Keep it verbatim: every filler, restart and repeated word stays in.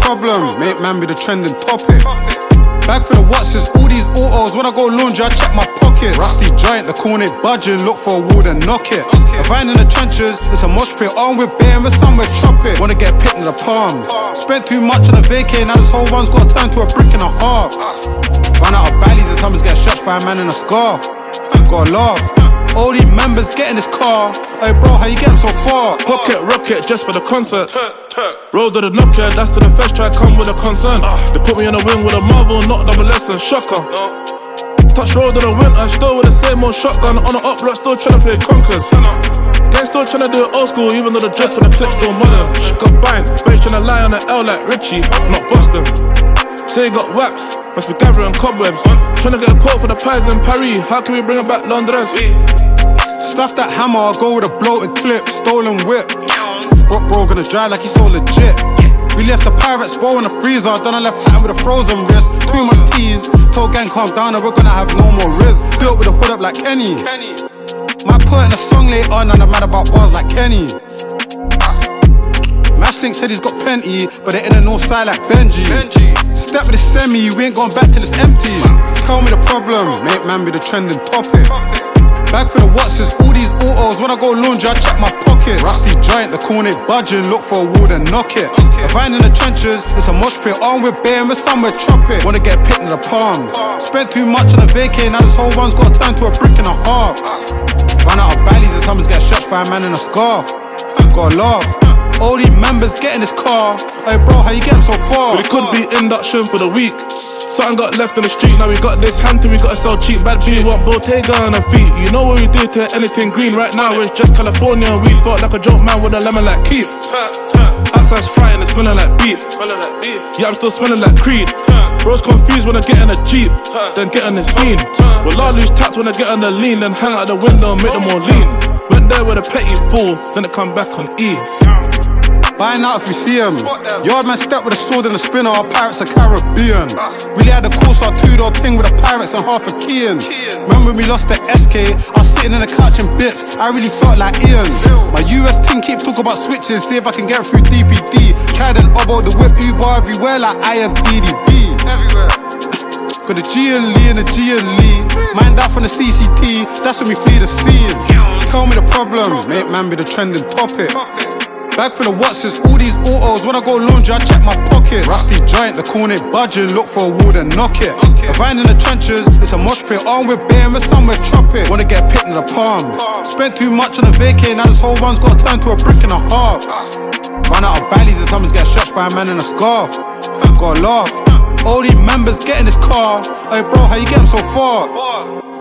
problem, make man be the trending topic. Bag for the Watsons, all these autos. When I go laundry, I check my pocket. Rusty giant, the corn ain't budging. Look for a wall, then knock it. A vine in the trenches, it's a mosh pit. Armed with beer, and somewhere chop it. Wanna get picked in the palm. Spent too much on a vacay, now this whole one's got turned to a brick and a half. Run out of baddies and someone's getting stretched by a man in a scarf. Gotta laugh. All these members get in this car. Hey bro, how you getting so far? Pocket rocket just for the concerts. Roll to the Nokia, that's to the first track, come with a concern. They put me on the wing with a Marvel, not double lesson, shocker. Touch road to the winter, still with the same old shotgun. On the up block, still tryna play conkers. Gang still tryna do it old school, even though the drip and the clips still modern. She got bind, but tryna lie on the L like Richie, not Boston. Say he got waps, must be gathering cobwebs. Tryna get a quote for the pies in Paris, how can we bring it back Londres? Stuff that hammer, I'll go with a bloated clip, stolen whip. Bro, bro gonna dry like he's so legit. We left the pirates bowl in the freezer, done a left hand with a frozen wrist. Too much tease, told gang calm down and we're gonna have no more riz. Built with a hood up like Kenny. Might put in a song later on and I'm mad about bars like Kenny. Mashtink said he's got plenty, but they're in the north side like Benji. Step with the semi, we ain't going back till it's empty. Tell me the problem, make man be the trending topic. Bag for the Watsons, all these autos. When I go laundry, I check my pocket. Rusty giant, the corn ain't budging. Look for a wall, then knock it. A vine in the trenches, it's a mosh pit. Armed with beer, and we're somewhere chop it. Wanna get picked in the palm. Spent too much on a vacay, now this whole one's got turned to a brick and a half. Run out of baddies and someone's getting stretched by a man in a scarf. Gotta laugh. All these members get in this car. Hey bro, how you getting so far? But it could be induction for the week. Something got left in the street, now we got this hand till we gotta sell cheap. Bad B want Bottega on her feet. You know what we do to anything green right now, it's just California. We fought like a joke man with a lemon like Keith. Outside's frying, it's smelling like beef. Yeah, I'm still smelling like Creed. Bro's confused when I get in a Jeep, then get on his lean. Well, I lose tact when I get on the lean, then hang out the window and make them all lean. Went there with a petty fool, then it come back on E. Buying out if you see him. Yard man step with a sword and a spinner. Our pirates are Caribbean. Really had a course, our two-door thing with the pirates and half a key in. Remember when we lost the S K? I was sitting in the couch in bits. I really felt like Ian. My U S team keep talking about switches. See if I can get through D P D. Tried and oboe the whip Uber everywhere like I am D D B. Everywhere. Got the G and Lee and the G and Lee. Mind out from the C C T. That's when we flee the scene. Tell me the problem, make man be the trending topic. Bag for the Watsons, all these autos. When I go laundry, I check my pocket. Rusty giant, the corn ain't budging. Look for a wall, then knock it. A vine in the trenches, it's a mosh pit. Armed with beer, and we're somewhere chop it. Wanna get picked in the palm. Spent too much on a vacay, now this whole one's got turned to a brick and a half. Run out of baddies and someone's getting stretched by a man in a scarf. Gotta laugh. All these members get in this car. Hey bro, how you getting so far?